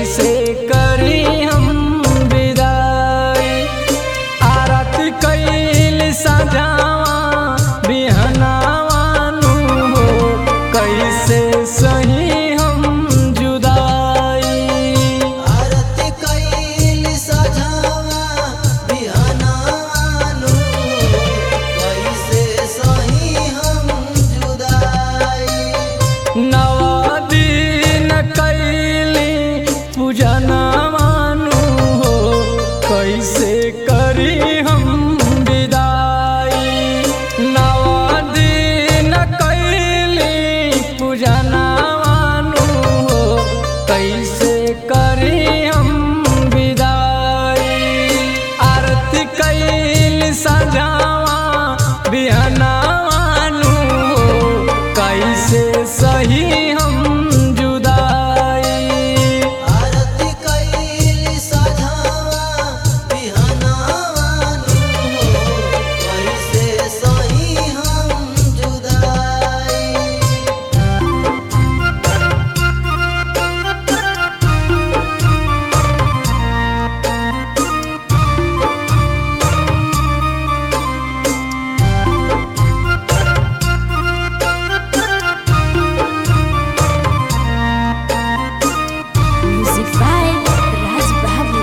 कैसे करी हम विदाई। आरती कैल सजावा बिहनावानु हो, कैसे सही हम जुदाई। आरती कैल सजावा बिहनावानु हो, कैसे सही हम जुदाई। नवा दिन कैली पूजनवानु हो, कैसे करी हम विदाई। नवा दिन कैली पूजनवानु हो, कैसे करी हम विदाई। आरती कैल सजावा बिहनावानु हो, कैसे सही हम जुदाई। आरती कैल सजावा बिहनावानु हो, कैसे सही हम जुदाई। Music by Raj Babu.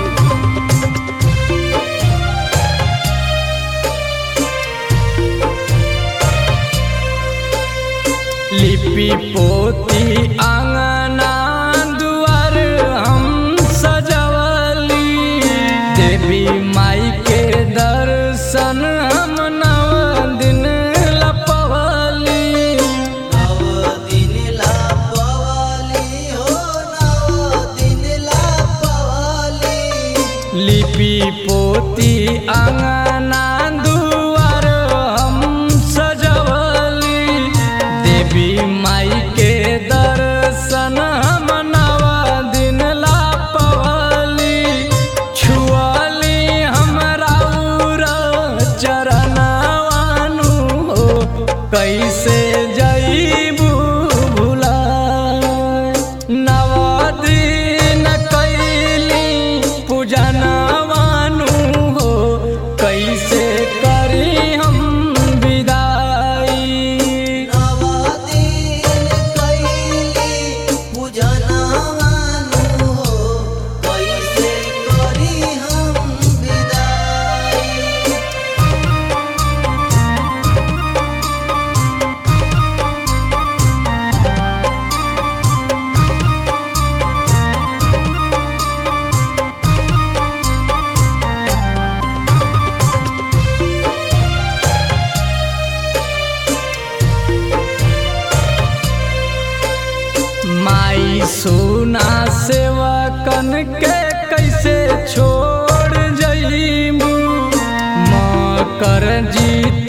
लिपि पोती आंगना दुआर हम सजवली। देवी माई के दर्शन हम नव दिन लपवली। नव दिन ला पवाली हो, नव दिन ला पवाली। लिपि पोती आंगना दुआर हम सजवली। देवी माई के दर्शन हम नव दिन लापवली। छुअली हमरा चरणवानु हो, कैसे जईबू भुलाए। नव दिन कैली पूजनवानु हो, कैसे करी हम विदाई। नव दिन कैली पूजनवानु हो, कैसे करी हम विदाई। माई सोना सेवकन के कैसे छोड़ जईबू। मकर जी